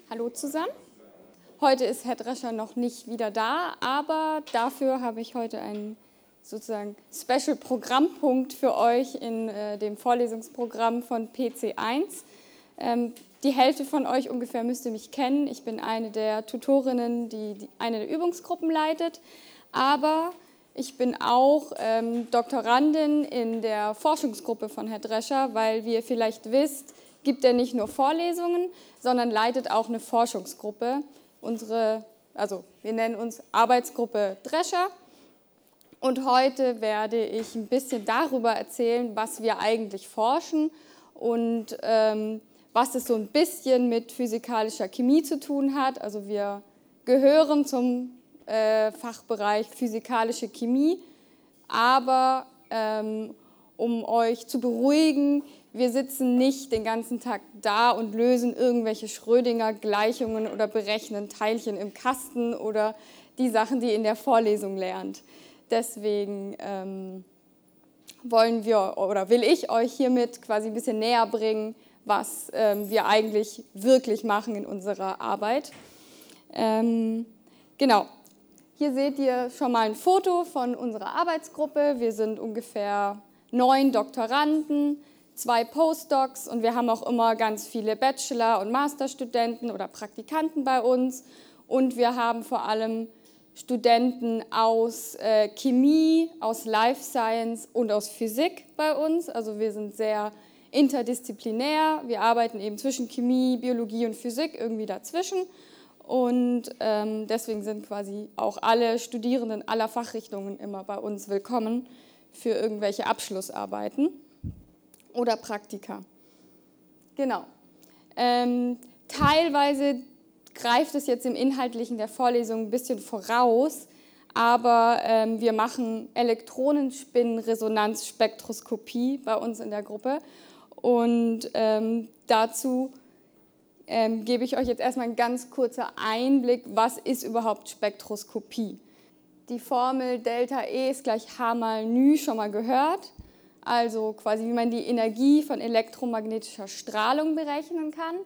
Hallo zusammen. Heute ist Herr Drescher noch nicht wieder da, aber dafür habe ich heute einen sozusagen Special-Programmpunkt für euch in dem Vorlesungsprogramm von PC1. Die Hälfte von euch ungefähr müsste mich kennen. Ich bin eine der Tutorinnen, die eine der Übungsgruppen leitet, aber ich bin auch Doktorandin in der Forschungsgruppe von Herrn Drescher, weil, wie ihr vielleicht wisst, gibt er nicht nur Vorlesungen, sondern leitet auch eine Forschungsgruppe. Wir nennen uns Arbeitsgruppe Drescher. Und heute werde ich ein bisschen darüber erzählen, was wir eigentlich forschen und was es so ein bisschen mit physikalischer Chemie zu tun hat. Also wir gehören zum Fachbereich physikalische Chemie, aber um euch zu beruhigen, wir sitzen nicht den ganzen Tag da und lösen irgendwelche Schrödinger-Gleichungen oder berechnen Teilchen im Kasten oder die Sachen, die ihr in der Vorlesung lernt. Deswegen will ich euch hiermit quasi ein bisschen näher bringen, was wir eigentlich wirklich machen in unserer Arbeit. Genau, hier seht ihr schon mal ein Foto von unserer Arbeitsgruppe. Wir sind ungefähr 9 Doktoranden, 2 Postdocs und wir haben auch immer ganz viele Bachelor- und Masterstudenten oder Praktikanten bei uns und wir haben vor allem Studenten aus Chemie, aus Life Science und aus Physik bei uns. Also wir sind sehr interdisziplinär, wir arbeiten eben zwischen Chemie, Biologie und Physik, irgendwie dazwischen und deswegen sind quasi auch alle Studierenden aller Fachrichtungen immer bei uns willkommen für irgendwelche Abschlussarbeiten oder Praktika. Genau. Teilweise greift es jetzt im Inhaltlichen der Vorlesung ein bisschen voraus, aber wir machen Elektronenspin-Resonanzspektroskopie bei uns in der Gruppe und dazu gebe ich euch jetzt erstmal einen ganz kurzen Einblick, was ist überhaupt Spektroskopie. Die Formel Delta E ist gleich H mal νe schon mal gehört. Also quasi wie man die Energie von elektromagnetischer Strahlung berechnen kann.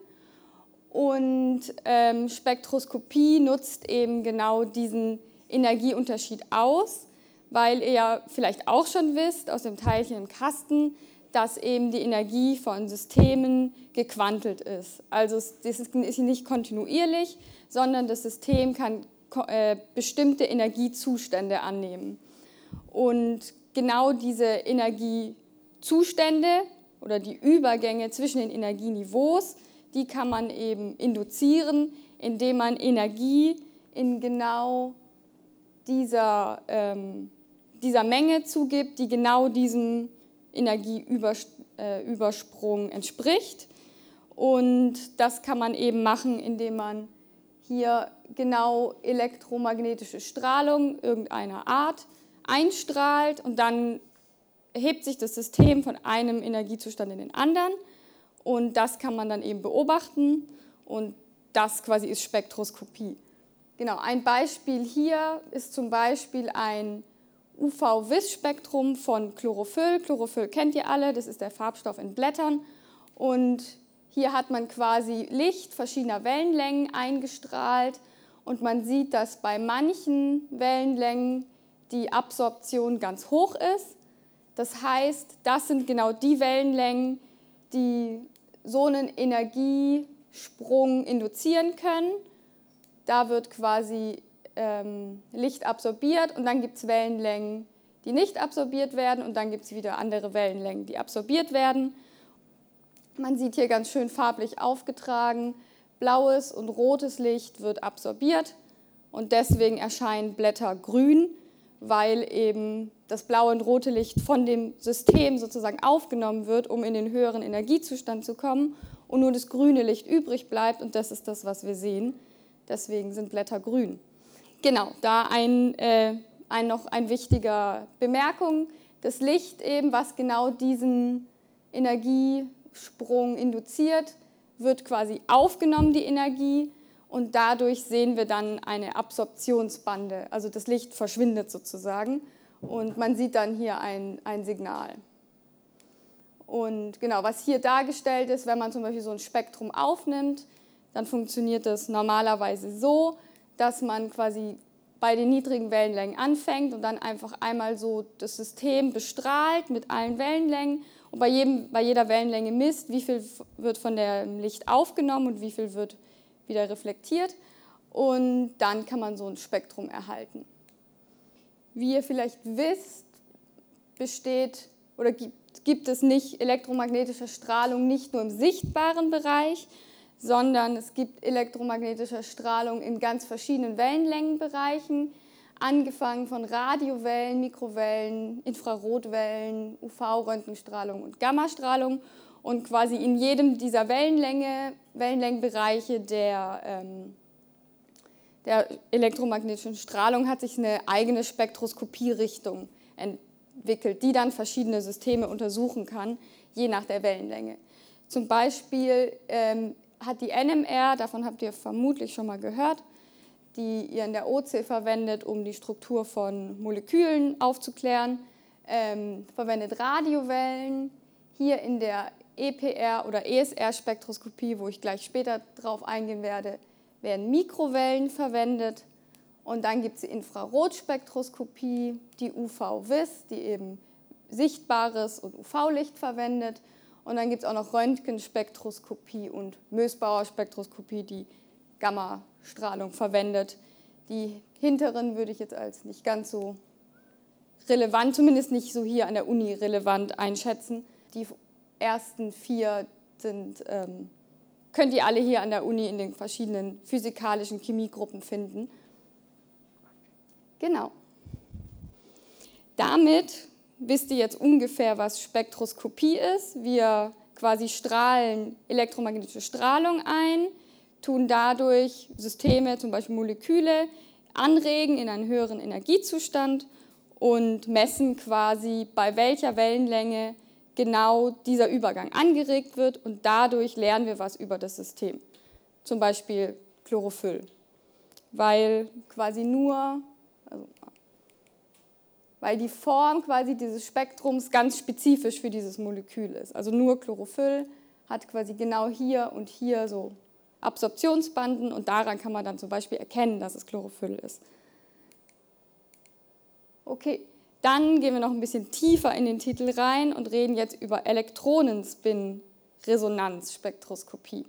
Und Spektroskopie nutzt eben genau diesen Energieunterschied aus, weil ihr ja vielleicht auch schon wisst aus dem Teilchen im Kasten, dass eben die Energie von Systemen gequantelt ist. Also das ist nicht kontinuierlich, sondern das System kann bestimmte Energiezustände annehmen. Und genau diese Energiezustände oder die Übergänge zwischen den Energieniveaus, die kann man eben induzieren, indem man Energie in genau dieser Menge zugibt, die genau diesem Energieübersprung entspricht. Und das kann man eben machen, indem man hier genau elektromagnetische Strahlung irgendeiner Art einstrahlt und dann hebt sich das System von einem Energiezustand in den anderen und das kann man dann eben beobachten und das quasi ist Spektroskopie. Genau, ein Beispiel hier ist zum Beispiel ein UV-Vis-Spektrum von Chlorophyll. Chlorophyll kennt ihr alle, das ist der Farbstoff in Blättern und hier hat man quasi Licht verschiedener Wellenlängen eingestrahlt und man sieht, dass bei manchen Wellenlängen die Absorption ganz hoch ist. Das heißt, das sind genau die Wellenlängen, die so einen Energiesprung induzieren können. Da wird quasi Licht absorbiert und dann gibt es Wellenlängen, die nicht absorbiert werden und dann gibt es wieder andere Wellenlängen, die absorbiert werden. Man sieht hier ganz schön farblich aufgetragen, blaues und rotes Licht wird absorbiert und deswegen erscheinen Blätter grün, weil eben das blaue und rote Licht von dem System sozusagen aufgenommen wird, um in den höheren Energiezustand zu kommen und nur das grüne Licht übrig bleibt und das ist das, was wir sehen. Deswegen sind Blätter grün. Genau, da noch ein wichtiger Bemerkung, das Licht eben, was genau diesen Energiesprung induziert, wird quasi aufgenommen, die Energie, und dadurch sehen wir dann eine Absorptionsbande, also das Licht verschwindet sozusagen und man sieht dann hier ein Signal. Und genau, was hier dargestellt ist, wenn man zum Beispiel so ein Spektrum aufnimmt, dann funktioniert das normalerweise so, dass man quasi bei den niedrigen Wellenlängen anfängt und dann einfach einmal so das System bestrahlt mit allen Wellenlängen und bei jeder Wellenlänge misst, wie viel wird von dem Licht aufgenommen und wie viel wird wieder reflektiert und dann kann man so ein Spektrum erhalten. Wie ihr vielleicht wisst, gibt es nicht elektromagnetische Strahlung nicht nur im sichtbaren Bereich, sondern es gibt elektromagnetische Strahlung in ganz verschiedenen Wellenlängenbereichen, angefangen von Radiowellen, Mikrowellen, Infrarotwellen, UV-Röntgenstrahlung und Gammastrahlung. Und quasi in jedem dieser Wellenlängenbereiche der elektromagnetischen Strahlung hat sich eine eigene Spektroskopierichtung entwickelt, die dann verschiedene Systeme untersuchen kann, je nach der Wellenlänge. Zum Beispiel hat die NMR, davon habt ihr vermutlich schon mal gehört, die ihr in der OC verwendet, um die Struktur von Molekülen aufzuklären, verwendet Radiowellen. Hier in der EPR- oder ESR-Spektroskopie, wo ich gleich später drauf eingehen werde, werden Mikrowellen verwendet. Und dann gibt es die Infrarotspektroskopie, die UV-Vis, die eben sichtbares und UV-Licht verwendet. Und dann gibt es auch noch Röntgenspektroskopie und Mösbauer Spektroskopie, die Gammastrahlung verwendet. Die hinteren würde ich jetzt als nicht ganz so relevant, zumindest nicht so hier an der Uni relevant einschätzen. Die ersten 4 könnt ihr alle hier an der Uni in den verschiedenen physikalischen Chemiegruppen finden. Genau. Damit wisst ihr jetzt ungefähr, was Spektroskopie ist. Wir quasi strahlen elektromagnetische Strahlung ein, tun dadurch Systeme, zum Beispiel Moleküle, anregen in einen höheren Energiezustand und messen quasi, bei welcher Wellenlänge genau dieser Übergang angeregt wird und dadurch lernen wir was über das System. Zum Beispiel Chlorophyll, weil die Form quasi dieses Spektrums ganz spezifisch für dieses Molekül ist. Also nur Chlorophyll hat quasi genau hier und hier so Absorptionsbanden und daran kann man dann zum Beispiel erkennen, dass es Chlorophyll ist. Okay, dann gehen wir noch ein bisschen tiefer in den Titel rein und reden jetzt über Elektronenspin-Resonanzspektroskopie.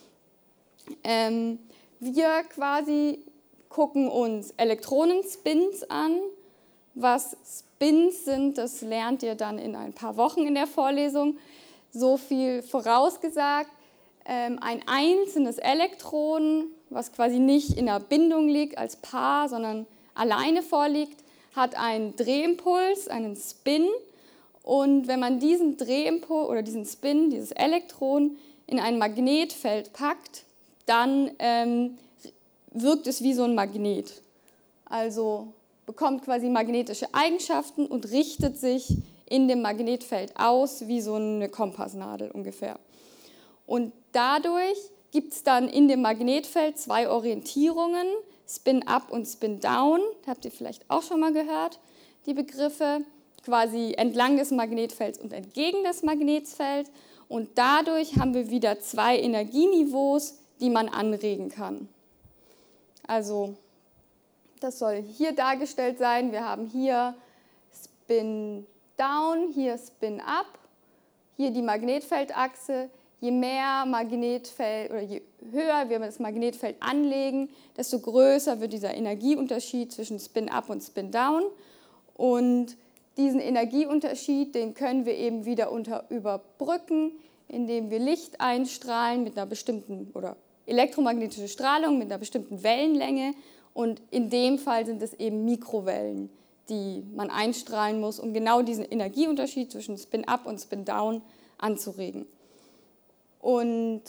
Wir quasi gucken uns Elektronenspins an. Was Spins sind, das lernt ihr dann in ein paar Wochen in der Vorlesung. So viel vorausgesagt. Ein einzelnes Elektron, was quasi nicht in einer Bindung liegt als Paar, sondern alleine vorliegt, hat einen Drehimpuls, einen Spin. Und wenn man diesen Drehimpuls oder diesen Spin, dieses Elektron, in ein Magnetfeld packt, dann wirkt es wie so ein Magnet. Also bekommt quasi magnetische Eigenschaften und richtet sich in dem Magnetfeld aus, wie so eine Kompassnadel ungefähr. Und dadurch gibt es dann in dem Magnetfeld 2 Orientierungen, Spin-Up und Spin-Down, habt ihr vielleicht auch schon mal gehört, die Begriffe, quasi entlang des Magnetfelds und entgegen des Magnetfelds. Und dadurch haben wir wieder 2 Energieniveaus, die man anregen kann. Also das soll hier dargestellt sein. Wir haben hier Spin-Down, hier Spin-Up, hier die Magnetfeldachse. Je mehr Magnetfeld oder je höher wir das Magnetfeld anlegen, desto größer wird dieser Energieunterschied zwischen Spin-Up und Spin-Down. Und diesen Energieunterschied, den können wir eben wieder überbrücken, indem wir Licht einstrahlen mit einer bestimmten oder elektromagnetische Strahlung mit einer bestimmten Wellenlänge. Und in dem Fall sind es eben Mikrowellen, die man einstrahlen muss, um genau diesen Energieunterschied zwischen Spin-Up und Spin-Down anzuregen. Und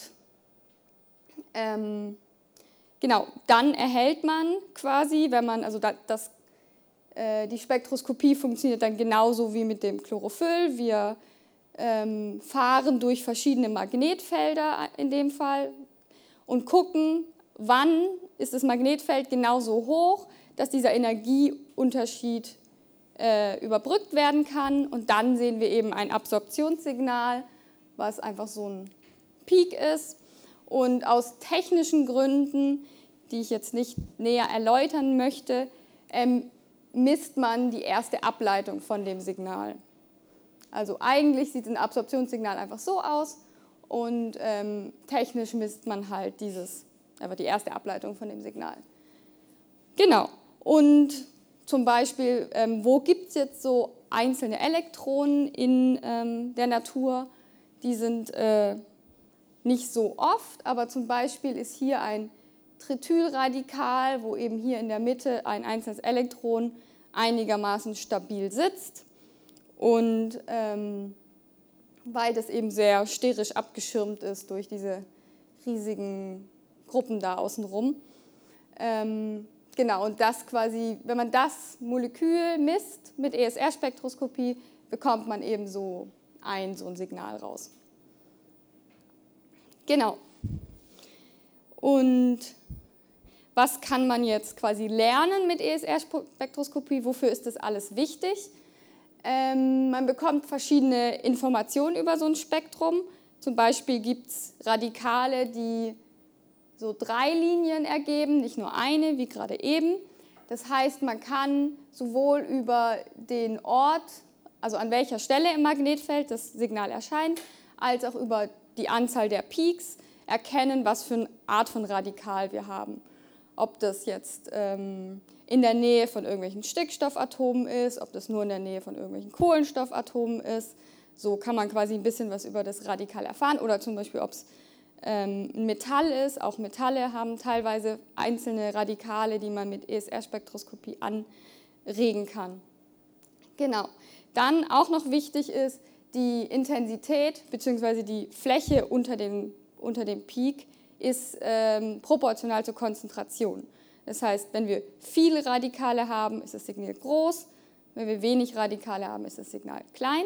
genau, dann erhält man quasi, wenn man, also die Spektroskopie funktioniert dann genauso wie mit dem Chlorophyll. Wir fahren durch verschiedene Magnetfelder in dem Fall und gucken, wann ist das Magnetfeld genauso hoch, dass dieser Energieunterschied überbrückt werden kann. Und dann sehen wir eben ein Absorptionssignal, was einfach so ein Peak ist. Und aus technischen Gründen, die ich jetzt nicht näher erläutern möchte, misst man die erste Ableitung von dem Signal. Also eigentlich sieht ein Absorptionssignal einfach so aus und technisch misst man halt einfach die erste Ableitung von dem Signal. Genau. Und zum Beispiel, wo gibt es jetzt so einzelne Elektronen in der Natur? Die sind nicht so oft, aber zum Beispiel ist hier ein Tritylradikal, wo eben hier in der Mitte ein einzelnes Elektron einigermaßen stabil sitzt. Und weil das eben sehr sterisch abgeschirmt ist durch diese riesigen Gruppen da außenrum. Genau, und das quasi, wenn man das Molekül misst mit ESR-Spektroskopie, bekommt man eben so ein Signal raus. Genau. Und was kann man jetzt quasi lernen mit ESR-Spektroskopie? Wofür ist das alles wichtig? Man bekommt verschiedene Informationen über so ein Spektrum. Zum Beispiel gibt es Radikale, die so 3 Linien ergeben, nicht nur eine, wie gerade eben. Das heißt, man kann sowohl über den Ort, also an welcher Stelle im Magnetfeld das Signal erscheint, als auch über die Anzahl der Peaks erkennen, was für eine Art von Radikal wir haben. Ob das jetzt in der Nähe von irgendwelchen Stickstoffatomen ist, ob das nur in der Nähe von irgendwelchen Kohlenstoffatomen ist. So kann man quasi ein bisschen was über das Radikal erfahren. Oder zum Beispiel, ob es ein Metall ist. Auch Metalle haben teilweise einzelne Radikale, die man mit ESR-Spektroskopie anregen kann. Genau. Dann auch noch wichtig ist, die Intensität bzw. die Fläche unter dem Peak ist proportional zur Konzentration. Das heißt, wenn wir viele Radikale haben, ist das Signal groß. Wenn wir wenig Radikale haben, ist das Signal klein.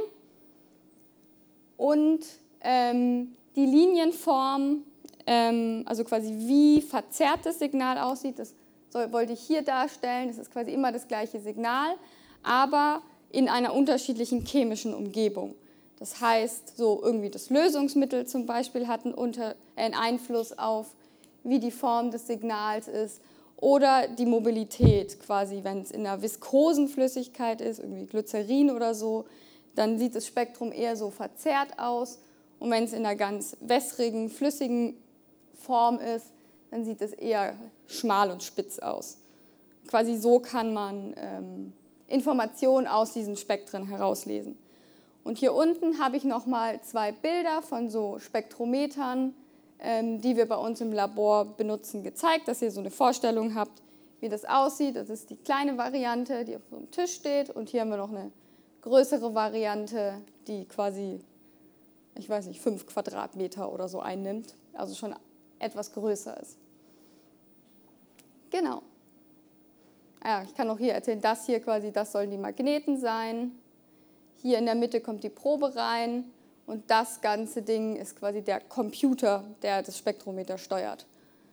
Und die Linienform, also quasi wie verzerrt das Signal aussieht, das wollte ich hier darstellen. Das ist quasi immer das gleiche Signal, aber in einer unterschiedlichen chemischen Umgebung. Das heißt, so irgendwie das Lösungsmittel zum Beispiel hat einen Einfluss auf, wie die Form des Signals ist, oder die Mobilität quasi, wenn es in einer viskosen Flüssigkeit ist, irgendwie Glycerin oder so, dann sieht das Spektrum eher so verzerrt aus. Und wenn es in einer ganz wässrigen, flüssigen Form ist, dann sieht es eher schmal und spitz aus. Quasi so kann man Informationen aus diesen Spektren herauslesen. Und hier unten habe ich nochmal 2 Bilder von so Spektrometern, die wir bei uns im Labor benutzen, gezeigt, dass ihr so eine Vorstellung habt, wie das aussieht. Das ist die kleine Variante, die auf so einem Tisch steht. Und hier haben wir noch eine größere Variante, die quasi, ich weiß nicht, 5 Quadratmeter oder so einnimmt. Also schon etwas größer ist. Genau. Ja, ich kann auch hier erzählen, das hier quasi, das sollen die Magneten sein. Hier in der Mitte kommt die Probe rein. Und das ganze Ding ist quasi der Computer, der das Spektrometer steuert.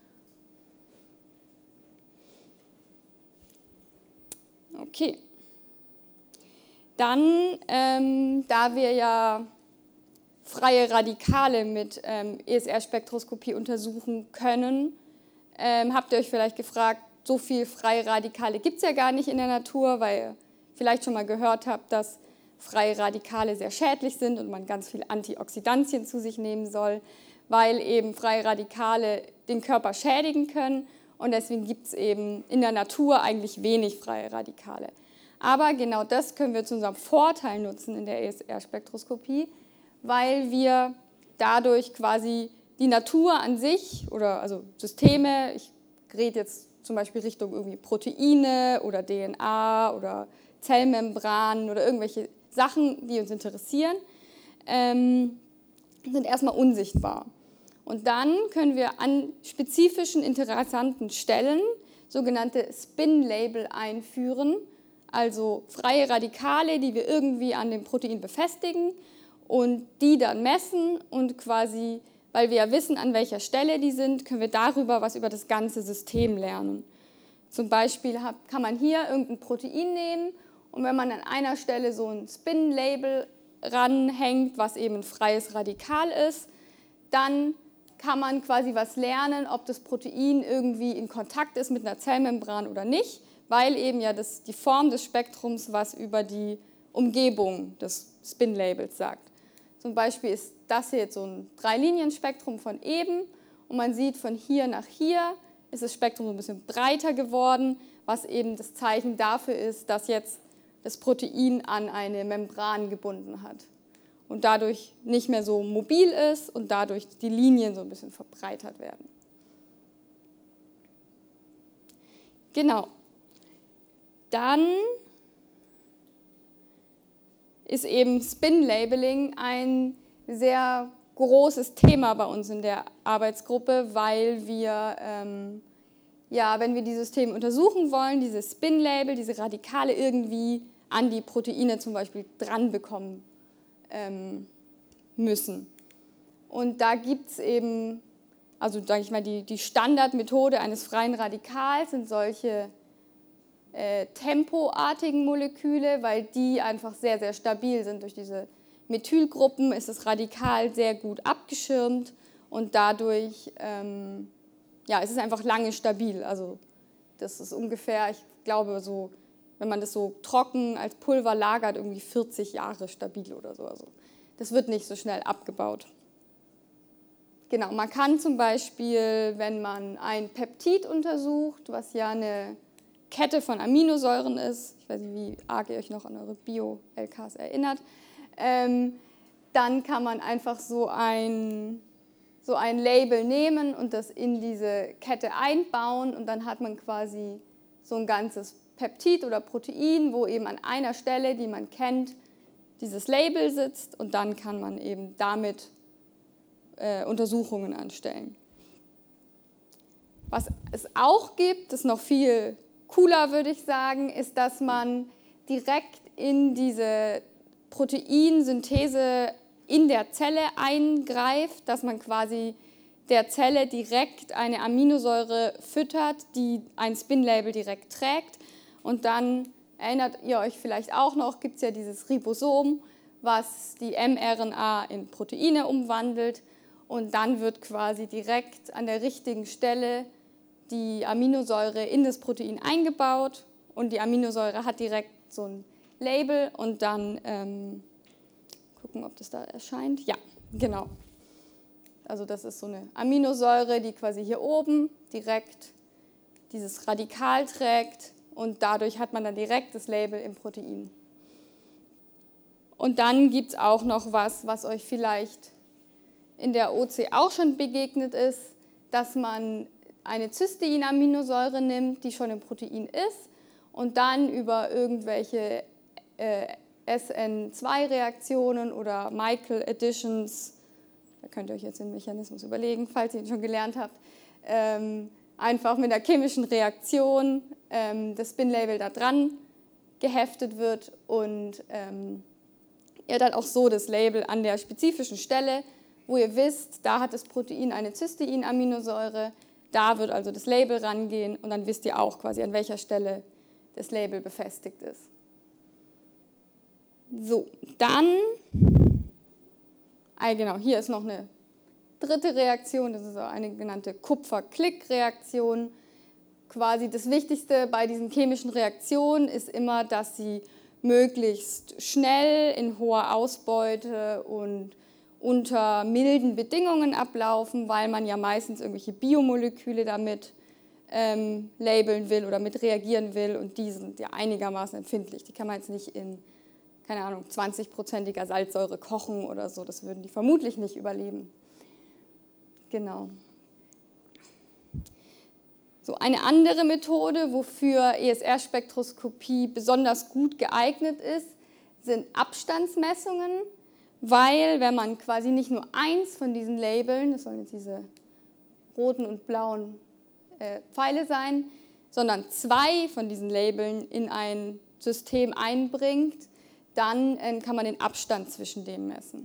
Okay. Dann, da wir ja freie Radikale mit ESR-Spektroskopie untersuchen können, habt ihr euch vielleicht gefragt, so viele freie Radikale gibt es ja gar nicht in der Natur, weil ihr vielleicht schon mal gehört habt, dass freie Radikale sehr schädlich sind und man ganz viel Antioxidantien zu sich nehmen soll, weil eben freie Radikale den Körper schädigen können und deswegen gibt es eben in der Natur eigentlich wenig freie Radikale. Aber genau das können wir zu unserem Vorteil nutzen in der ESR-Spektroskopie, weil wir dadurch quasi die Natur an sich oder also Systeme, ich rede jetzt zum Beispiel Richtung irgendwie Proteine oder DNA oder Zellmembranen oder irgendwelche Sachen, die uns interessieren, sind erstmal unsichtbar. Und dann können wir an spezifischen, interessanten Stellen sogenannte Spin-Label einführen, also freie Radikale, die wir irgendwie an dem Protein befestigen und die dann messen und quasi, weil wir ja wissen, an welcher Stelle die sind, können wir darüber was über das ganze System lernen. Zum Beispiel kann man hier irgendein Protein nehmen und wenn man an einer Stelle so ein Spin-Label ranhängt, was eben ein freies Radikal ist, dann kann man quasi was lernen, ob das Protein irgendwie in Kontakt ist mit einer Zellmembran oder nicht, weil eben ja die Form des Spektrums was über die Umgebung des Spin-Labels sagt. Zum Beispiel ist das hier jetzt so ein 3-Linien-Spektrum von eben und man sieht, von hier nach hier ist das Spektrum so ein bisschen breiter geworden, was eben das Zeichen dafür ist, dass jetzt das Protein an eine Membran gebunden hat und dadurch nicht mehr so mobil ist und dadurch die Linien so ein bisschen verbreitert werden. Genau. Dann ist eben Spin-Labeling ein sehr großes Thema bei uns in der Arbeitsgruppe, weil wir, wenn wir die Systeme untersuchen wollen, diese Spin-Label, diese Radikale irgendwie an die Proteine zum Beispiel dran bekommen müssen. Und da gibt es eben, also sage ich mal, die Standardmethode eines freien Radikals sind solche tempoartigen Moleküle, weil die einfach sehr, sehr stabil sind. Durch diese Methylgruppen ist das Radikal sehr gut abgeschirmt und dadurch ist es einfach lange stabil. Also das ist ungefähr, ich glaube so, wenn man das so trocken als Pulver lagert, irgendwie 40 Jahre stabil oder so. Also das wird nicht so schnell abgebaut. Genau, man kann zum Beispiel, wenn man ein Peptid untersucht, was ja eine Kette von Aminosäuren ist, ich weiß nicht, wie arg ihr euch noch an eure Bio-LKs erinnert, dann kann man einfach so ein Label nehmen und das in diese Kette einbauen und dann hat man quasi so ein ganzes Peptid oder Protein, wo eben an einer Stelle, die man kennt, dieses Label sitzt und dann kann man eben damit Untersuchungen anstellen. Was es auch gibt, ist noch viel cooler, würde ich sagen, ist, dass man direkt in diese Proteinsynthese in der Zelle eingreift, dass man quasi der Zelle direkt eine Aminosäure füttert, die ein Spin-Label direkt trägt. Und dann, erinnert ihr euch vielleicht auch noch, gibt es ja dieses Ribosom, was die mRNA in Proteine umwandelt. Und dann wird quasi direkt an der richtigen Stelle die Aminosäure in das Protein eingebaut. Und die Aminosäure hat direkt so ein Label und dann gucken, ob das da erscheint. Ja, genau. Also das ist so eine Aminosäure, die quasi hier oben direkt dieses Radikal trägt und dadurch hat man dann direkt das Label im Protein. Und dann gibt es auch noch was euch vielleicht in der OC auch schon begegnet ist, dass man eine Cystein-Aminosäure nimmt, die schon im Protein ist und dann über irgendwelche SN2-Reaktionen oder Michael Additions, da könnt ihr euch jetzt den Mechanismus überlegen, falls ihr ihn schon gelernt habt, einfach mit einer chemischen Reaktion das Spin-Label da dran geheftet wird und ihr dann auch so das Label an der spezifischen Stelle, wo ihr wisst, da hat das Protein eine Cystein-Aminosäure, da wird also das Label rangehen und dann wisst ihr auch quasi, an welcher Stelle das Label befestigt ist. So, dann, genau, hier ist noch eine dritte Reaktion, das ist eine genannte Kupfer-Klick-Reaktion. Quasi das Wichtigste bei diesen chemischen Reaktionen ist immer, dass sie möglichst schnell in hoher Ausbeute und unter milden Bedingungen ablaufen, weil man ja meistens irgendwelche Biomoleküle damit labeln will oder mit reagieren will und die sind ja einigermaßen empfindlich. Die kann man jetzt nicht in, keine Ahnung, 20%iger Salzsäure kochen oder so, das würden die vermutlich nicht überleben. Genau. So, eine andere Methode, wofür ESR-Spektroskopie besonders gut geeignet ist, sind Abstandsmessungen, weil wenn man quasi nicht nur eins von diesen Labeln, das sollen jetzt diese roten und blauen Pfeile sein, sondern zwei von diesen Labeln in ein System einbringt, dann kann man den Abstand zwischen denen messen.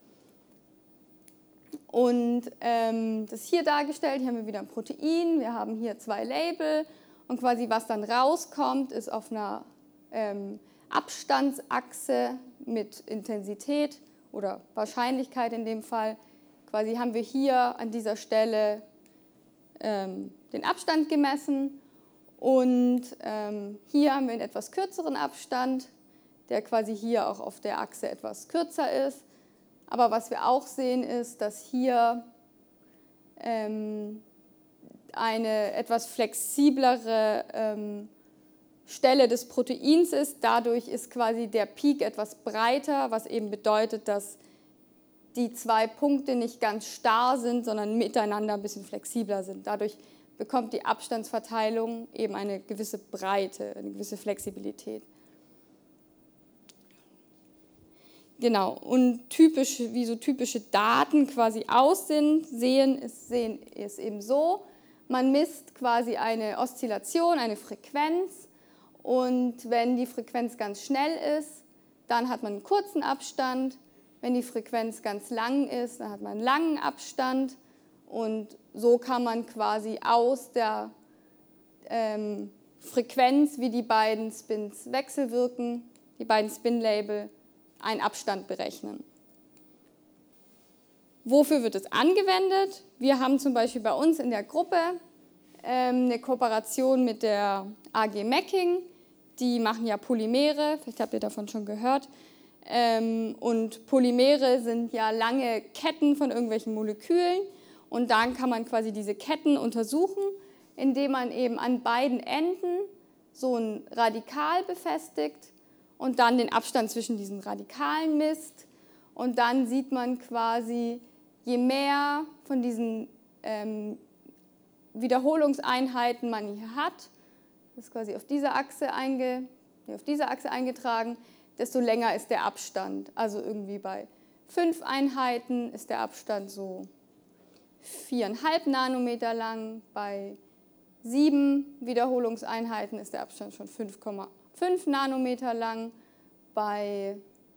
Und das hier dargestellt, hier haben wir wieder ein Protein, wir haben hier zwei Label und quasi was dann rauskommt, ist auf einer Abstandsachse mit Intensität oder Wahrscheinlichkeit in dem Fall quasi haben wir hier an dieser Stelle den Abstand gemessen und hier haben wir einen etwas kürzeren Abstand, der quasi hier auch auf der Achse etwas kürzer ist. Aber was wir auch sehen ist, dass hier eine etwas flexiblere Stelle des Proteins ist. Dadurch ist quasi der Peak etwas breiter, was eben bedeutet, dass die zwei Punkte nicht ganz starr sind, sondern miteinander ein bisschen flexibler sind. Dadurch bekommt die Abstandsverteilung eben eine gewisse Breite, eine gewisse Flexibilität. Genau, und wie so typische Daten quasi aussehen, ist eben so, man misst quasi eine Oszillation, eine Frequenz und wenn die Frequenz ganz schnell ist, dann hat man einen kurzen Abstand, wenn die Frequenz ganz lang ist, dann hat man einen langen Abstand und so kann man quasi aus der Frequenz, wie die beiden Spins wechselwirken, die beiden Spin-Label, einen Abstand berechnen. Wofür wird es angewendet? Wir haben zum Beispiel bei uns in der Gruppe eine Kooperation mit der AG Mecking. Die machen ja Polymere, vielleicht habt ihr davon schon gehört. Und Polymere sind ja lange Ketten von irgendwelchen Molekülen. Und dann kann man quasi diese Ketten untersuchen, indem man eben an beiden Enden so ein Radikal befestigt und dann den Abstand zwischen diesen Radikalen misst. Und dann sieht man quasi, je mehr von diesen Wiederholungseinheiten man hier hat, das ist quasi auf dieser Achse eingetragen, desto länger ist der Abstand. Also irgendwie bei 5 Einheiten ist der Abstand so 4,5 Nanometer lang, bei 7 Wiederholungseinheiten ist der Abstand schon 5,5 Nanometer lang, bei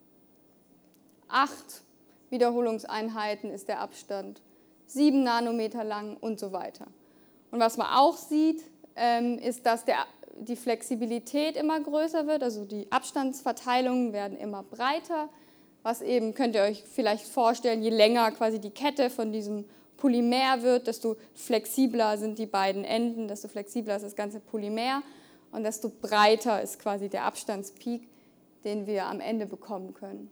8 Wiederholungseinheiten ist der Abstand 7 Nanometer lang und so weiter. Und was man auch sieht, ist, dass die Flexibilität immer größer wird, also die Abstandsverteilungen werden immer breiter, was eben, könnt ihr euch vielleicht vorstellen, je länger quasi die Kette von diesem Polymer wird, desto flexibler sind die beiden Enden, desto flexibler ist das ganze Polymer und desto breiter ist quasi der Abstandspeak, den wir am Ende bekommen können.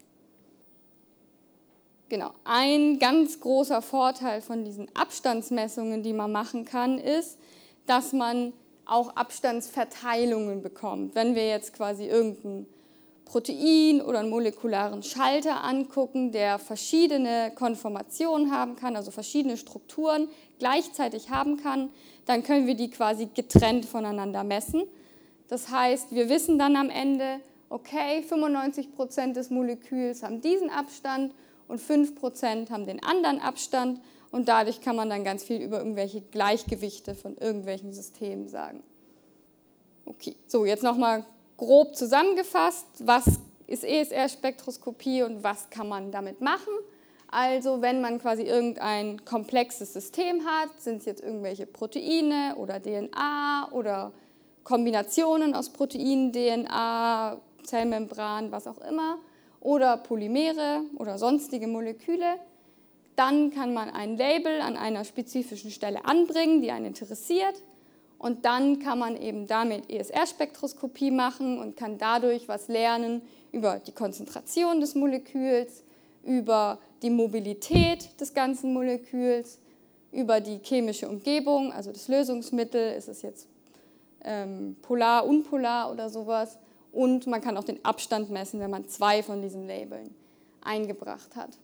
Genau, ein ganz großer Vorteil von diesen Abstandsmessungen, die man machen kann, ist, dass man auch Abstandsverteilungen bekommt. Wenn wir jetzt quasi irgendein Protein oder einen molekularen Schalter angucken, der verschiedene Konformationen haben kann, also verschiedene Strukturen gleichzeitig haben kann, dann können wir die quasi getrennt voneinander messen. Das heißt, wir wissen dann am Ende, okay, 95% des Moleküls haben diesen Abstand und 5% haben den anderen Abstand und dadurch kann man dann ganz viel über irgendwelche Gleichgewichte von irgendwelchen Systemen sagen. Okay, so jetzt nochmal grob zusammengefasst, was ist ESR-Spektroskopie und was kann man damit machen? Also wenn man quasi irgendein komplexes System hat, sind es jetzt irgendwelche Proteine oder DNA oder Kombinationen aus Proteinen, DNA, Zellmembran, was auch immer, oder Polymere oder sonstige Moleküle, dann kann man ein Label an einer spezifischen Stelle anbringen, die einen interessiert. Und dann kann man eben damit ESR-Spektroskopie machen und kann dadurch was lernen über die Konzentration des Moleküls, über die Mobilität des ganzen Moleküls, über die chemische Umgebung, also das Lösungsmittel, ist es jetzt polar, unpolar oder sowas. Und man kann auch den Abstand messen, wenn man 2 von diesen Labeln eingebracht hat.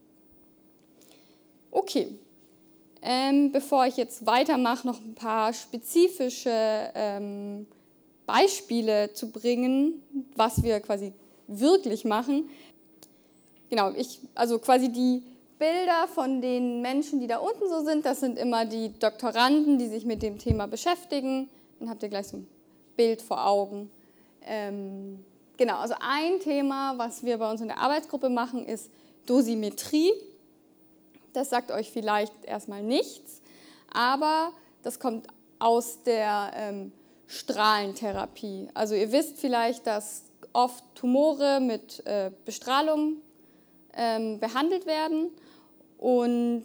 Okay. Bevor ich jetzt weitermache, noch ein paar spezifische Beispiele zu bringen, was wir quasi wirklich machen. Genau, also quasi die Bilder von den Menschen, die da unten so sind, das sind immer die Doktoranden, die sich mit dem Thema beschäftigen. Dann habt ihr gleich so ein Bild vor Augen. Genau, also ein Thema, was wir bei uns in der Arbeitsgruppe machen, ist Dosimetrie. Das sagt euch vielleicht erstmal nichts, aber das kommt aus der Strahlentherapie. Also ihr wisst vielleicht, dass oft Tumore mit Bestrahlung behandelt werden und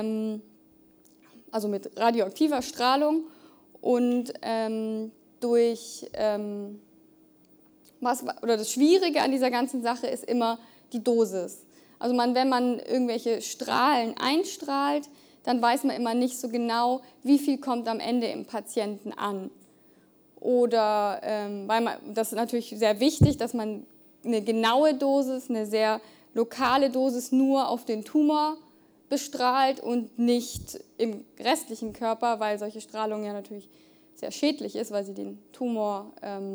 also mit radioaktiver Strahlung und das Schwierige an dieser ganzen Sache ist immer die Dosis. Also wenn man irgendwelche Strahlen einstrahlt, dann weiß man immer nicht so genau, wie viel kommt am Ende im Patienten an. Oder das ist natürlich sehr wichtig, dass man eine genaue Dosis, eine sehr lokale Dosis nur auf den Tumor bestrahlt und nicht im restlichen Körper, weil solche Strahlung ja natürlich sehr schädlich ist, weil sie den Tumor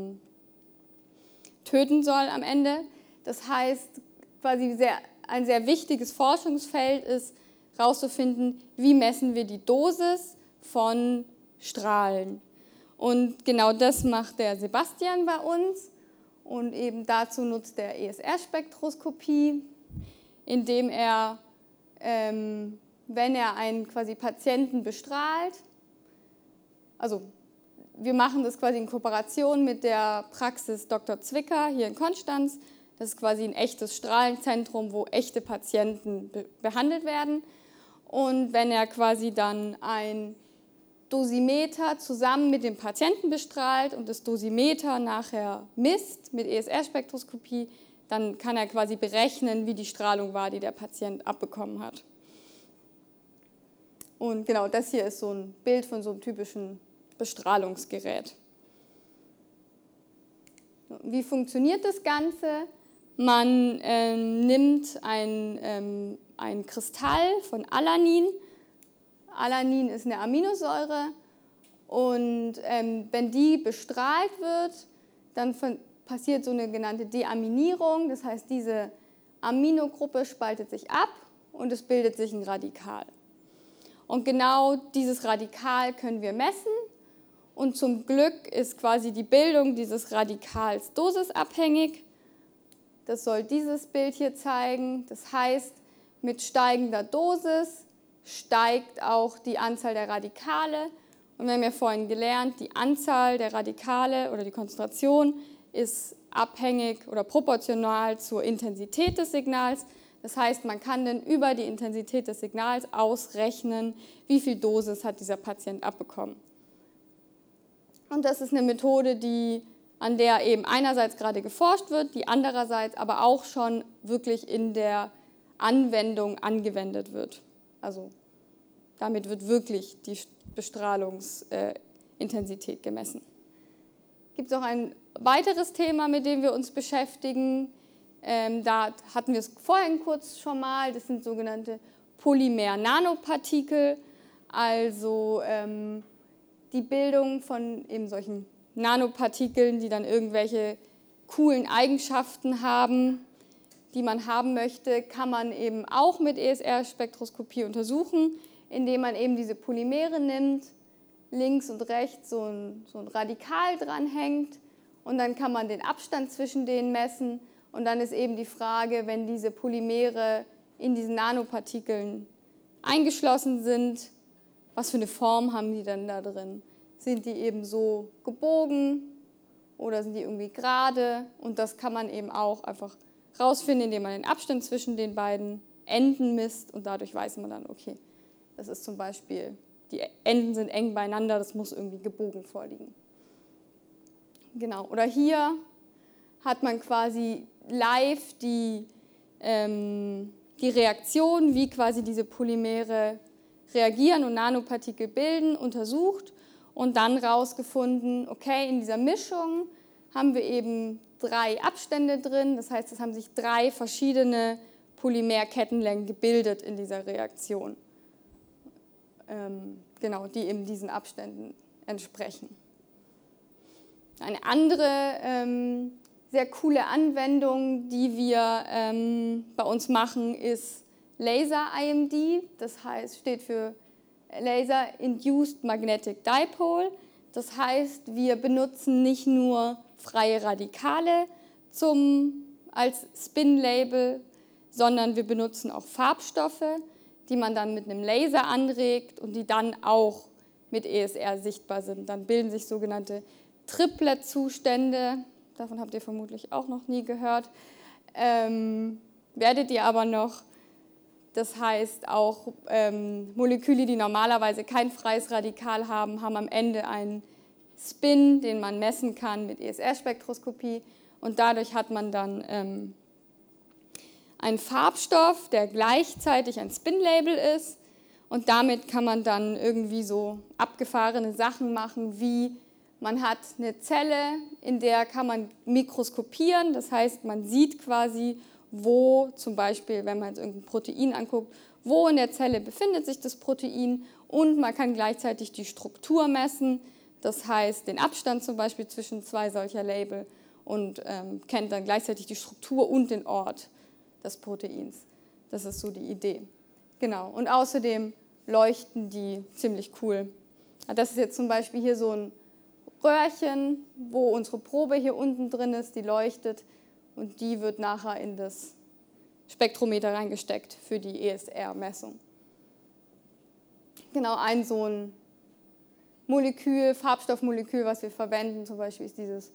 töten soll am Ende. Das heißt, quasi ein sehr wichtiges Forschungsfeld ist, herauszufinden, wie messen wir die Dosis von Strahlen. Und genau das macht der Sebastian bei uns und eben dazu nutzt er ESR-Spektroskopie, indem er, wenn er einen quasi Patienten bestrahlt, also wir machen das quasi in Kooperation mit der Praxis Dr. Zwicker hier in Konstanz. Das ist quasi ein echtes Strahlenzentrum, wo echte Patienten behandelt werden. Und wenn er quasi dann ein Dosimeter zusammen mit dem Patienten bestrahlt und das Dosimeter nachher misst mit ESR-Spektroskopie, dann kann er quasi berechnen, wie die Strahlung war, die der Patient abbekommen hat. Und genau das hier ist so ein Bild von so einem typischen Bestrahlungsgerät. Wie funktioniert das Ganze? Man nimmt ein Kristall von Alanin. Alanin ist eine Aminosäure und wenn die bestrahlt wird, dann passiert so eine genannte Deaminierung. Das heißt, diese Aminogruppe spaltet sich ab und es bildet sich ein Radikal. Und genau dieses Radikal können wir messen. Und zum Glück ist quasi die Bildung dieses Radikals dosisabhängig. Das soll dieses Bild hier zeigen. Das heißt, mit steigender Dosis steigt auch die Anzahl der Radikale. Und wir haben ja vorhin gelernt, die Anzahl der Radikale oder die Konzentration ist abhängig oder proportional zur Intensität des Signals. Das heißt, man kann dann über die Intensität des Signals ausrechnen, wie viel Dosis hat dieser Patient abbekommen. Und das ist eine Methode, an der eben einerseits gerade geforscht wird, die andererseits aber auch schon wirklich in der Anwendung angewendet wird. Also damit wird wirklich die Bestrahlungsintensität gemessen. Gibt es auch ein weiteres Thema, mit dem wir uns beschäftigen. Da hatten wir es vorhin kurz schon mal. Das sind sogenannte Polymer-Nanopartikel, also die Bildung von eben solchen Nanopartikeln, die dann irgendwelche coolen Eigenschaften haben, die man haben möchte, kann man eben auch mit ESR-Spektroskopie untersuchen, indem man eben diese Polymere nimmt, links und rechts so ein Radikal dranhängt und dann kann man den Abstand zwischen denen messen und dann ist eben die Frage, wenn diese Polymere in diesen Nanopartikeln eingeschlossen sind, was für eine Form haben die denn da drin? Sind die eben so gebogen oder sind die irgendwie gerade? Und das kann man eben auch einfach rausfinden, indem man den Abstand zwischen den beiden Enden misst und dadurch weiß man dann, okay, das ist zum Beispiel, die Enden sind eng beieinander, das muss irgendwie gebogen vorliegen. Genau, oder hier hat man quasi live die Reaktion, wie quasi diese Polymere reagieren und Nanopartikel bilden, untersucht und dann rausgefunden, okay, in dieser Mischung haben wir eben 3 Abstände drin, das heißt, es haben sich 3 verschiedene Polymerkettenlängen gebildet in dieser Reaktion, genau, die eben diesen Abständen entsprechen. Eine andere sehr coole Anwendung, die wir bei uns machen, ist Laser-IMD, das heißt, steht für Laser Induced Magnetic Dipole. Das heißt, wir benutzen nicht nur freie Radikale als Spin-Label, sondern wir benutzen auch Farbstoffe, die man dann mit einem Laser anregt und die dann auch mit ESR sichtbar sind. Dann bilden sich sogenannte Triplet-Zustände, davon habt ihr vermutlich auch noch nie gehört, werdet ihr aber noch. Das heißt, auch Moleküle, die normalerweise kein freies Radikal haben, haben am Ende einen Spin, den man messen kann mit ESR-Spektroskopie. Und dadurch hat man dann einen Farbstoff, der gleichzeitig ein Spin-Label ist. Und damit kann man dann irgendwie so abgefahrene Sachen machen, wie man hat eine Zelle, in der kann man mikroskopieren. Das heißt, man sieht quasi, wo zum Beispiel, wenn man jetzt irgendein Protein anguckt, wo in der Zelle befindet sich das Protein, und man kann gleichzeitig die Struktur messen, das heißt den Abstand zum Beispiel zwischen zwei solcher Label, und kennt dann gleichzeitig die Struktur und den Ort des Proteins. Das ist so die Idee. Genau. Und außerdem leuchten die ziemlich cool. Das ist jetzt zum Beispiel hier so ein Röhrchen, wo unsere Probe hier unten drin ist, die leuchtet. Und die wird nachher in das Spektrometer reingesteckt für die ESR-Messung. Genau, ein so ein Molekül, Farbstoffmolekül, was wir verwenden, zum Beispiel ist dieses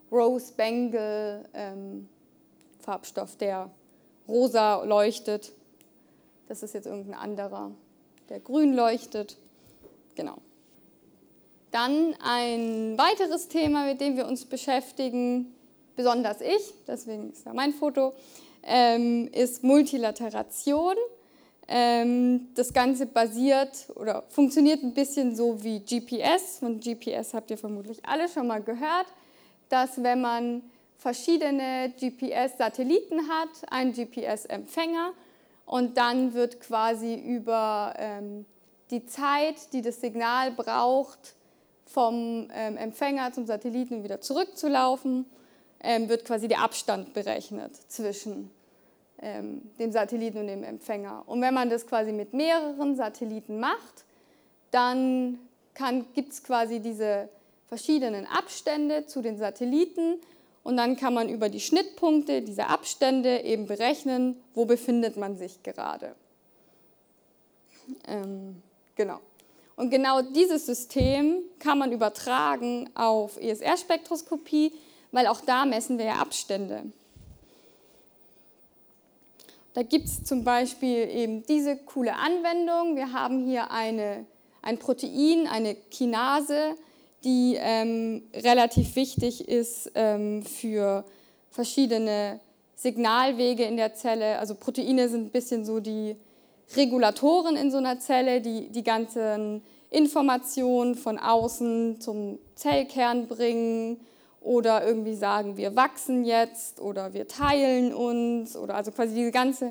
Rose-Bangle-Farbstoff, der rosa leuchtet. Das ist jetzt irgendein anderer, der grün leuchtet. Genau. Dann ein weiteres Thema, mit dem wir uns beschäftigen, besonders ich, deswegen ist da mein Foto, ist Multilateration. Das Ganze basiert oder funktioniert ein bisschen so wie GPS. Von GPS habt ihr vermutlich alle schon mal gehört, dass wenn man verschiedene GPS-Satelliten hat, einen GPS-Empfänger, und dann wird quasi über die Zeit, die das Signal braucht, vom Empfänger zum Satelliten wieder zurückzulaufen, wird quasi der Abstand berechnet zwischen dem Satelliten und dem Empfänger. Und wenn man das quasi mit mehreren Satelliten macht, dann gibt es quasi diese verschiedenen Abstände zu den Satelliten, und dann kann man über die Schnittpunkte dieser Abstände eben berechnen, wo befindet man sich gerade. Genau. Und genau dieses System kann man übertragen auf ESR-Spektroskopie, weil auch da messen wir ja Abstände. Da gibt es zum Beispiel eben diese coole Anwendung. Wir haben hier ein Protein, eine Kinase, die relativ wichtig ist für verschiedene Signalwege in der Zelle. Also Proteine sind ein bisschen so die Regulatoren in so einer Zelle, die die ganzen Informationen von außen zum Zellkern bringen oder irgendwie sagen, wir wachsen jetzt oder wir teilen uns, oder also quasi diese ganze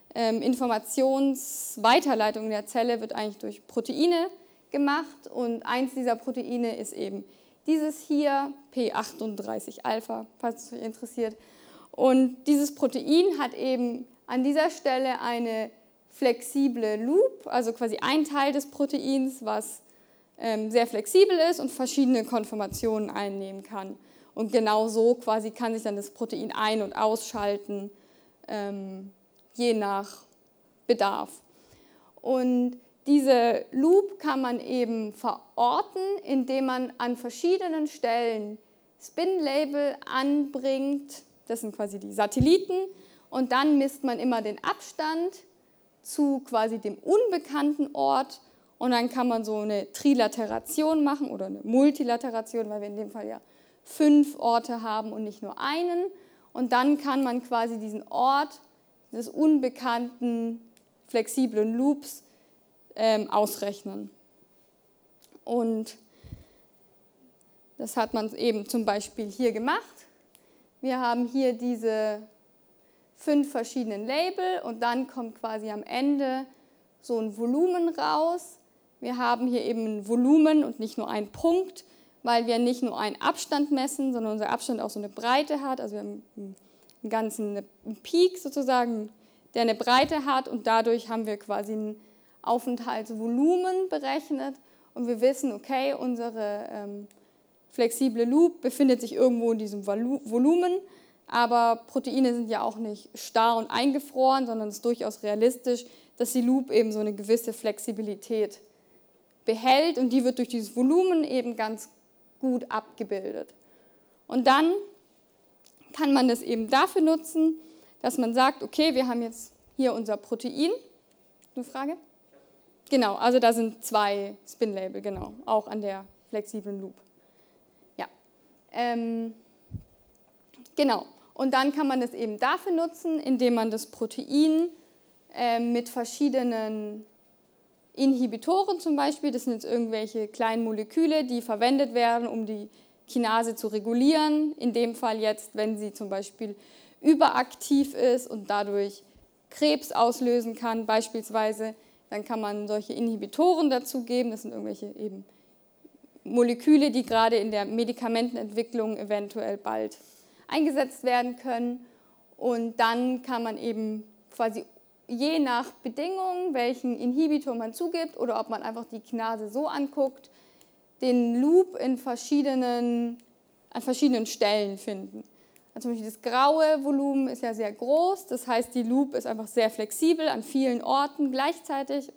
Informationsweiterleitung in der Zelle wird eigentlich durch Proteine gemacht, und eins dieser Proteine ist eben dieses hier, P38-Alpha, falls es euch interessiert. Und dieses Protein hat eben an dieser Stelle eine flexible Loop, also quasi ein Teil des Proteins, was sehr flexibel ist und verschiedene Konformationen einnehmen kann. Und genau so quasi kann sich dann das Protein ein- und ausschalten, je nach Bedarf. Und diese Loop kann man eben verorten, indem man an verschiedenen Stellen Spin-Label anbringt. Das sind quasi die Satelliten. Und dann misst man immer den Abstand zu quasi dem unbekannten Ort. Und dann kann man so eine Trilateration machen oder eine Multilateration, weil wir in dem Fall ja 5 Orte haben und nicht nur einen. Und dann kann man quasi diesen Ort des unbekannten flexiblen Loops ausrechnen. Und das hat man eben zum Beispiel hier gemacht. Wir haben hier diese 5 verschiedenen Label, und dann kommt quasi am Ende so ein Volumen raus. Wir haben hier eben ein Volumen und nicht nur einen Punkt, weil wir nicht nur einen Abstand messen, sondern unser Abstand auch so eine Breite hat. Also wir haben einen ganzen Peak sozusagen, der eine Breite hat, und dadurch haben wir quasi ein Aufenthaltsvolumen berechnet, und wir wissen, okay, unsere flexible Loop befindet sich irgendwo in diesem Volumen, aber Proteine sind ja auch nicht starr und eingefroren, sondern es ist durchaus realistisch, dass die Loop eben so eine gewisse Flexibilität behält, und die wird durch dieses Volumen eben ganz gut abgebildet. Und dann kann man das eben dafür nutzen, dass man sagt, okay, wir haben jetzt hier unser Protein, Eine Frage? Genau, also da sind 2 Spin-Label, genau, auch an der flexiblen Loop. Ja, genau. Und dann kann man das eben dafür nutzen, indem man das Protein mit verschiedenen Inhibitoren zum Beispiel, das sind jetzt irgendwelche kleinen Moleküle, die verwendet werden, um die Kinase zu regulieren. In dem Fall jetzt, wenn sie zum Beispiel überaktiv ist und dadurch Krebs auslösen kann beispielsweise, dann kann man solche Inhibitoren dazu geben. Das sind irgendwelche eben Moleküle, die gerade in der Medikamentenentwicklung eventuell bald eingesetzt werden können. Und dann kann man eben quasi je nach Bedingungen, welchen Inhibitor man zugibt oder ob man einfach die Kinase so anguckt, den Loop an verschiedenen Stellen finden. Also zum Beispiel das graue Volumen ist ja sehr groß, das heißt, die Loop ist einfach sehr flexibel an vielen Orten gleichzeitig,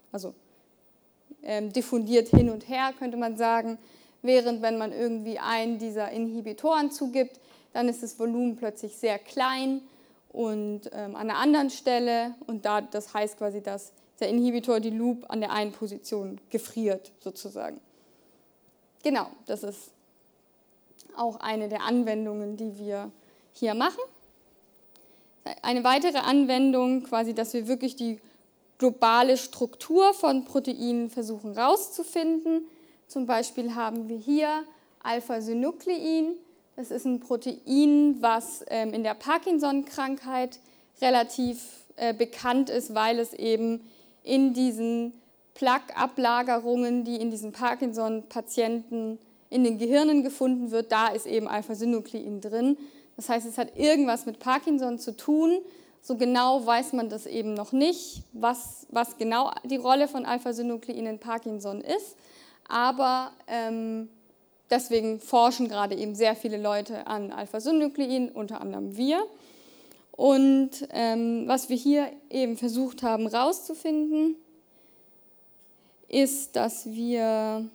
diffundiert hin und her, könnte man sagen, während wenn man irgendwie einen dieser Inhibitoren zugibt, dann ist das Volumen plötzlich sehr klein und an einer anderen Stelle und das heißt quasi, dass der Inhibitor die Loop an der einen Position gefriert sozusagen. Genau, das ist auch eine der Anwendungen, die wir hier machen. Eine weitere Anwendung, quasi, dass wir wirklich die globale Struktur von Proteinen versuchen herauszufinden. Zum Beispiel haben wir hier Alpha-Synuklein. Das ist ein Protein, was in der Parkinson-Krankheit relativ bekannt ist, weil es eben in diesen Plaque-Ablagerungen, die in diesen Parkinson-Patienten in den Gehirnen gefunden wird, da ist eben Alpha-Synuklein drin. Das heißt, es hat irgendwas mit Parkinson zu tun. So genau weiß man das eben noch nicht, was genau die Rolle von Alpha-Synuklein in Parkinson ist. Aber deswegen forschen gerade eben sehr viele Leute an Alpha-Synuklein, unter anderem wir. Und was wir hier eben versucht haben herauszufinden, ist, dass wir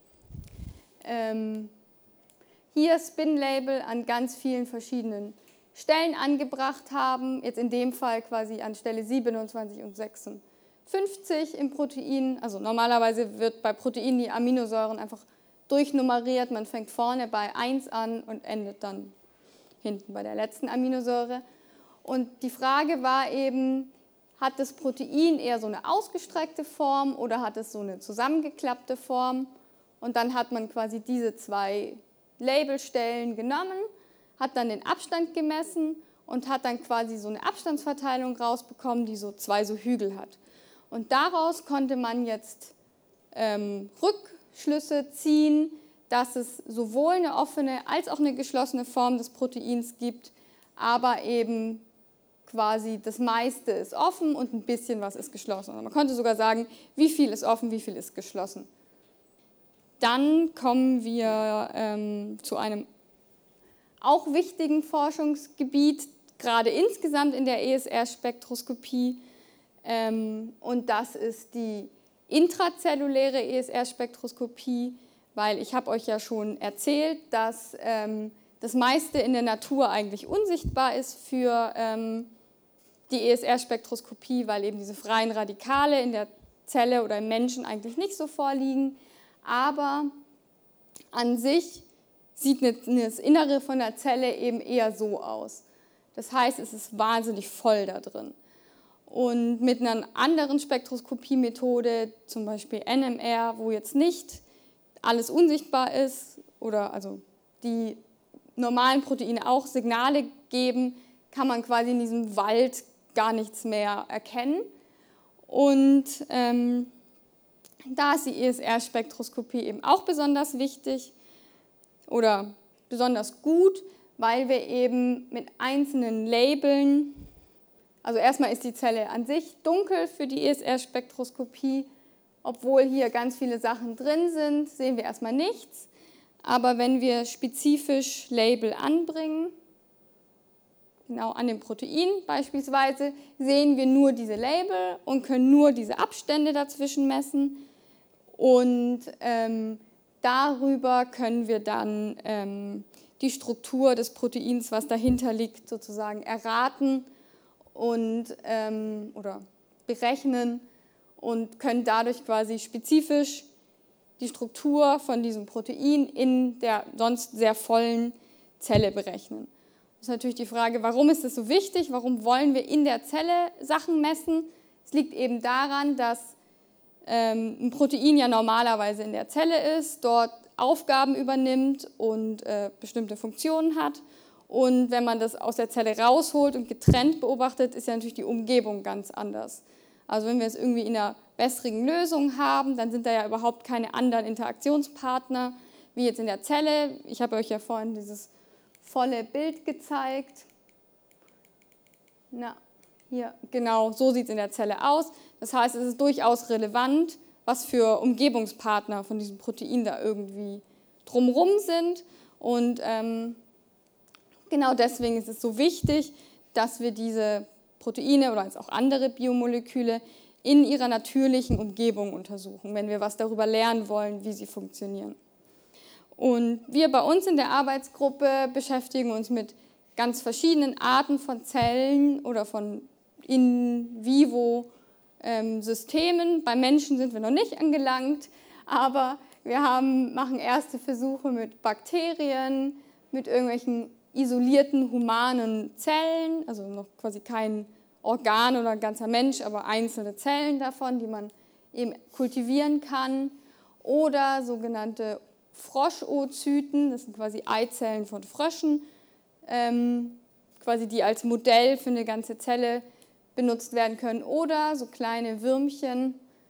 hier Spin-Label an ganz vielen verschiedenen Stellen angebracht haben, jetzt in dem Fall quasi an Stelle 27 und 56 im Protein. Also normalerweise wird bei Proteinen die Aminosäuren einfach durchnummeriert, man fängt vorne bei 1 an und endet dann hinten bei der letzten Aminosäure. Und die Frage war eben, hat das Protein eher so eine ausgestreckte Form oder hat es so eine zusammengeklappte Form? Und dann hat man quasi diese 2 Labelstellen genommen, hat dann den Abstand gemessen und hat dann quasi so eine Abstandsverteilung rausbekommen, die so 2 so Hügel hat. Und daraus konnte man jetzt Rückschlüsse ziehen, dass es sowohl eine offene als auch eine geschlossene Form des Proteins gibt, aber eben quasi das meiste ist offen und ein bisschen was ist geschlossen. Also man konnte sogar sagen, wie viel ist offen, wie viel ist geschlossen. Dann kommen wir zu einem auch wichtigen Forschungsgebiet, gerade insgesamt in der ESR-Spektroskopie. Und das ist die intrazelluläre ESR-Spektroskopie, weil ich habe euch ja schon erzählt, dass das meiste in der Natur eigentlich unsichtbar ist für die ESR-Spektroskopie, weil eben diese freien Radikale in der Zelle oder im Menschen eigentlich nicht so vorliegen. Aber an sich sieht das Innere von der Zelle eben eher so aus. Das heißt, es ist wahnsinnig voll da drin. Und mit einer anderen Spektroskopiemethode, zum Beispiel NMR, wo jetzt nicht alles unsichtbar ist oder also die normalen Proteine auch Signale geben, kann man quasi in diesem Wald gar nichts mehr erkennen. Und da ist die ESR-Spektroskopie eben auch besonders wichtig oder besonders gut, weil wir eben mit einzelnen Labeln, also erstmal ist die Zelle an sich dunkel für die ESR-Spektroskopie, obwohl hier ganz viele Sachen drin sind, sehen wir erstmal nichts. Aber wenn wir spezifisch Label anbringen, genau an dem Protein beispielsweise, sehen wir nur diese Label und können nur diese Abstände dazwischen messen. Und darüber können wir dann die Struktur des Proteins, was dahinter liegt, sozusagen erraten und oder berechnen. und können dadurch quasi spezifisch die Struktur von diesem Protein in der sonst sehr vollen Zelle berechnen. Das ist natürlich die Frage, warum ist das so wichtig? Warum wollen wir in der Zelle Sachen messen? Es liegt eben daran, dass ein Protein ja normalerweise in der Zelle ist, dort Aufgaben übernimmt und bestimmte Funktionen hat. Und wenn man das aus der Zelle rausholt und getrennt beobachtet, ist ja natürlich die Umgebung ganz anders. Also wenn wir es irgendwie in einer wässrigen Lösung haben, dann sind da ja überhaupt keine anderen Interaktionspartner, wie jetzt in der Zelle. Ich habe euch ja vorhin dieses volle Bild gezeigt. Na, hier, genau, so sieht es in der Zelle aus. Das heißt, es ist durchaus relevant, was für Umgebungspartner von diesem Protein da irgendwie drumherum sind. Und genau deswegen ist es so wichtig, dass wir diese Proteine oder jetzt auch andere Biomoleküle in ihrer natürlichen Umgebung untersuchen, wenn wir was darüber lernen wollen, wie sie funktionieren. Und wir bei uns in der Arbeitsgruppe beschäftigen uns mit ganz verschiedenen Arten von Zellen oder von in vivo Systemen. Bei Menschen sind wir noch nicht angelangt, aber wir machen erste Versuche mit Bakterien, mit irgendwelchen isolierten humanen Zellen, also noch quasi kein Organ oder ein ganzer Mensch, aber einzelne Zellen davon, die man eben kultivieren kann, oder sogenannte Froschoozyten, das sind quasi Eizellen von Fröschen, quasi die als Modell für eine ganze Zelle benutzt werden können, oder so kleine Würmchen,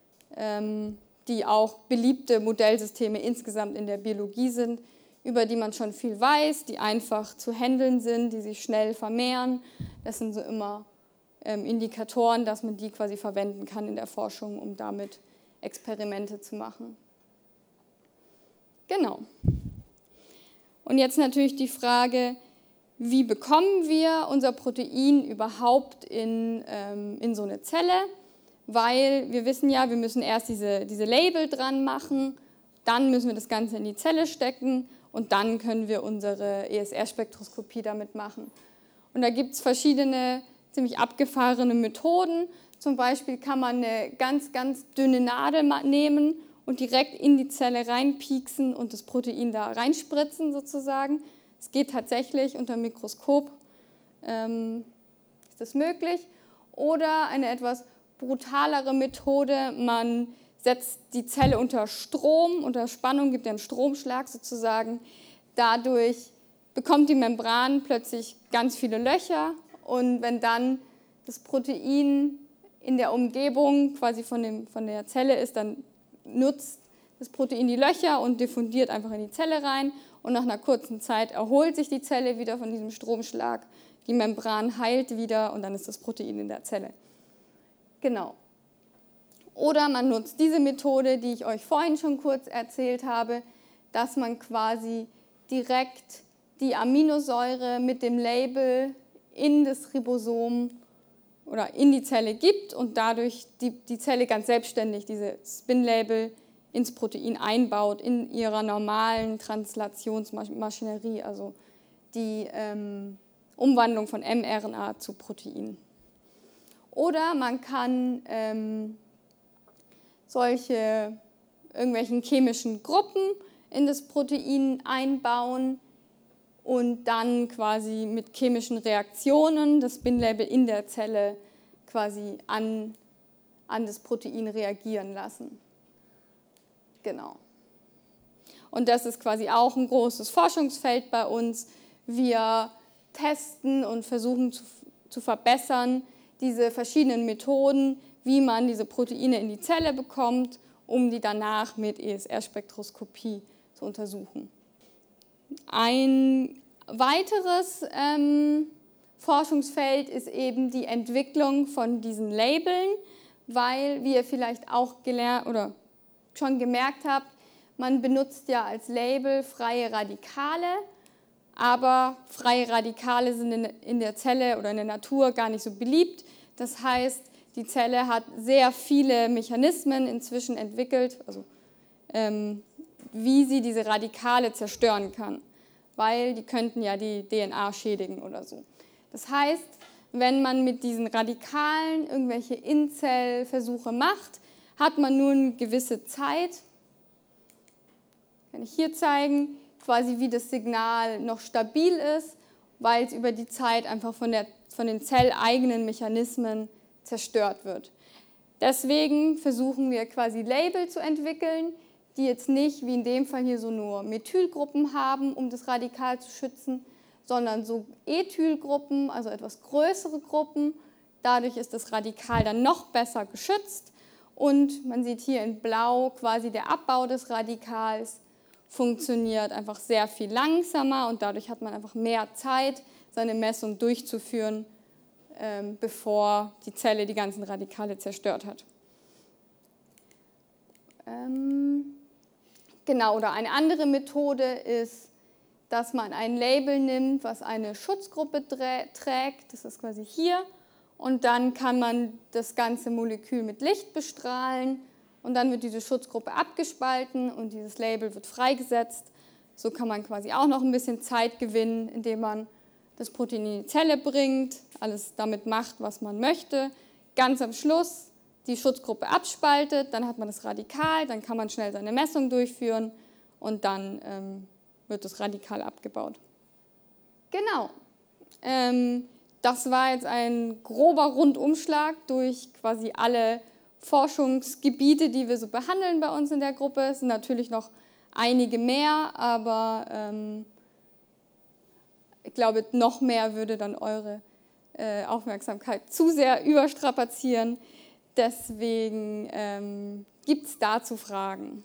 die auch beliebte Modellsysteme insgesamt in der Biologie sind, über die man schon viel weiß, die einfach zu handeln sind, die sich schnell vermehren. Das sind so immer Indikatoren, dass man die quasi verwenden kann in der Forschung, um damit Experimente zu machen. Genau. Und jetzt natürlich die Frage, wie bekommen wir unser Protein überhaupt in so eine Zelle? Weil wir wissen ja, wir müssen erst diese Label dran machen, dann müssen wir das Ganze in die Zelle stecken und dann können wir unsere ESR-Spektroskopie damit machen. Und da gibt es verschiedene ziemlich abgefahrene Methoden. Zum Beispiel kann man eine ganz, ganz dünne Nadel nehmen und direkt in die Zelle reinpieksen und das Protein da reinspritzen sozusagen. Es geht tatsächlich unter dem Mikroskop, ist das möglich. Oder eine etwas brutalere Methode, man setzt die Zelle unter Strom, unter Spannung, gibt ja einen Stromschlag sozusagen. Dadurch bekommt die Membran plötzlich ganz viele Löcher und wenn dann das Protein in der Umgebung quasi von der Zelle ist, dann nutzt das Protein die Löcher und diffundiert einfach in die Zelle rein und nach einer kurzen Zeit erholt sich die Zelle wieder von diesem Stromschlag, die Membran heilt wieder und dann ist das Protein in der Zelle. Genau. Oder man nutzt diese Methode, die ich euch vorhin schon kurz erzählt habe, dass man quasi direkt die Aminosäure mit dem Label in das Ribosom oder in die Zelle gibt und dadurch die Zelle ganz selbstständig diese Spin-Label ins Protein einbaut, in ihrer normalen Translationsmaschinerie, also die Umwandlung von mRNA zu Protein. Oder man kann irgendwelchen chemischen Gruppen in das Protein einbauen und dann quasi mit chemischen Reaktionen das Spin-Label in der Zelle quasi an das Protein reagieren lassen. Genau. Und das ist quasi auch ein großes Forschungsfeld bei uns. Wir testen und versuchen zu verbessern diese verschiedenen Methoden, wie man diese Proteine in die Zelle bekommt, um die danach mit ESR-Spektroskopie zu untersuchen. Ein weiteres Forschungsfeld ist eben die Entwicklung von diesen Labeln, weil, wie ihr vielleicht auch gelernt oder schon gemerkt habt, man benutzt ja als Label freie Radikale, aber freie Radikale sind in der Zelle oder in der Natur gar nicht so beliebt. Das heißt, die Zelle hat sehr viele Mechanismen inzwischen entwickelt, also wie sie diese Radikale zerstören kann, weil die könnten ja die DNA schädigen oder so. Das heißt, wenn man mit diesen Radikalen irgendwelche In-Zell-Versuche macht, hat man nur eine gewisse Zeit, kann ich hier zeigen, quasi wie das Signal noch stabil ist, weil es über die Zeit einfach von den zelleigenen Mechanismen zerstört wird. Deswegen versuchen wir quasi Label zu entwickeln, die jetzt nicht, wie in dem Fall hier, so nur Methylgruppen haben, um das Radikal zu schützen, sondern so Ethylgruppen, also etwas größere Gruppen. Dadurch ist das Radikal dann noch besser geschützt und man sieht hier in Blau quasi der Abbau des Radikals funktioniert einfach sehr viel langsamer und dadurch hat man einfach mehr Zeit, seine Messung durchzuführen, bevor die Zelle die ganzen Radikale zerstört hat. Genau, oder eine andere Methode ist, dass man ein Label nimmt, was eine Schutzgruppe trägt, das ist quasi hier, und dann kann man das ganze Molekül mit Licht bestrahlen und dann wird diese Schutzgruppe abgespalten und dieses Label wird freigesetzt. So kann man quasi auch noch ein bisschen Zeit gewinnen, indem man das Protein in die Zelle bringt, alles damit macht, was man möchte. Ganz am Schluss die Schutzgruppe abspaltet, dann hat man das Radikal, dann kann man schnell seine Messung durchführen und dann wird das Radikal abgebaut. Genau. Das war jetzt ein grober Rundumschlag durch quasi alle Forschungsgebiete, die wir so behandeln bei uns in der Gruppe. Es sind natürlich noch einige mehr, aber ich glaube, noch mehr würde dann eure Aufmerksamkeit zu sehr überstrapazieren. Deswegen gibt es dazu Fragen.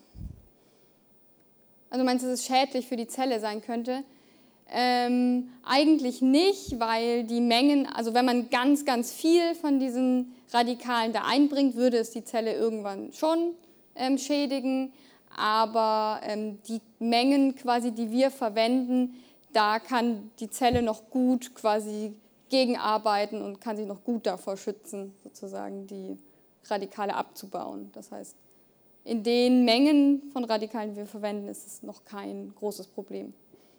Also meinst du, dass es schädlich für die Zelle sein könnte? Eigentlich nicht, weil die Mengen, also wenn man ganz, ganz viel von diesen Radikalen da einbringt, würde es die Zelle irgendwann schon schädigen. Aber die Mengen quasi, die wir verwenden, da kann die Zelle noch gut quasi gegenarbeiten und kann sich noch gut davor schützen, sozusagen die Radikale abzubauen. Das heißt, in den Mengen von Radikalen, die wir verwenden, ist es noch kein großes Problem.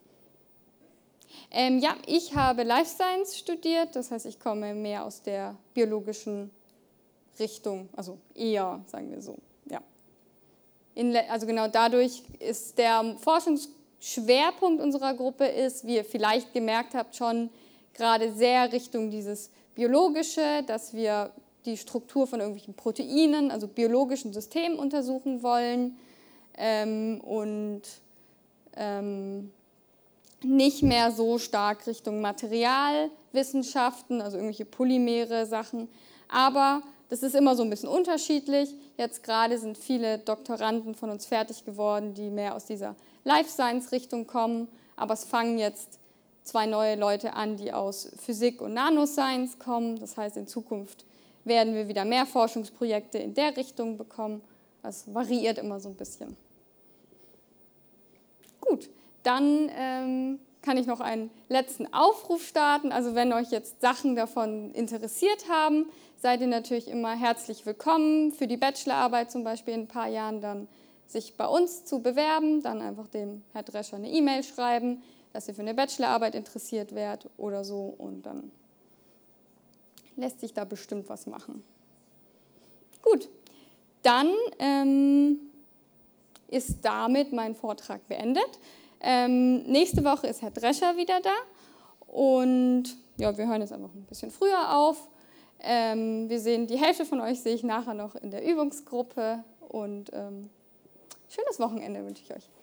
Ja, ich habe Life Science studiert, das heißt, ich komme mehr aus der biologischen Richtung, also eher, sagen wir so. Ja. Also genau dadurch ist der Forschungsschwerpunkt unserer Gruppe wie ihr vielleicht gemerkt habt, schon gerade sehr Richtung dieses Biologische, dass wir die Struktur von irgendwelchen Proteinen, also biologischen Systemen untersuchen wollen und nicht mehr so stark Richtung Materialwissenschaften, also irgendwelche Polymere, Sachen. Aber das ist immer so ein bisschen unterschiedlich. Jetzt gerade sind viele Doktoranden von uns fertig geworden, die mehr aus dieser Life-Science-Richtung kommen. Aber es fangen jetzt 2 neue Leute an, die aus Physik und Nanoscience kommen. Das heißt, in Zukunft werden wir wieder mehr Forschungsprojekte in der Richtung bekommen. Das variiert immer so ein bisschen. Gut. Dann kann ich noch einen letzten Aufruf starten. Also wenn euch jetzt Sachen davon interessiert haben, seid ihr natürlich immer herzlich willkommen, für die Bachelorarbeit zum Beispiel in ein paar Jahren dann sich bei uns zu bewerben, dann einfach dem Herr Drescher eine E-Mail schreiben, dass ihr für eine Bachelorarbeit interessiert werdet oder so und dann lässt sich da bestimmt was machen. Gut, dann ist damit mein Vortrag beendet. Nächste Woche ist Herr Drescher wieder da und ja, wir hören jetzt einfach ein bisschen früher auf. Die Hälfte von euch sehe ich nachher noch in der Übungsgruppe und schönes Wochenende wünsche ich euch.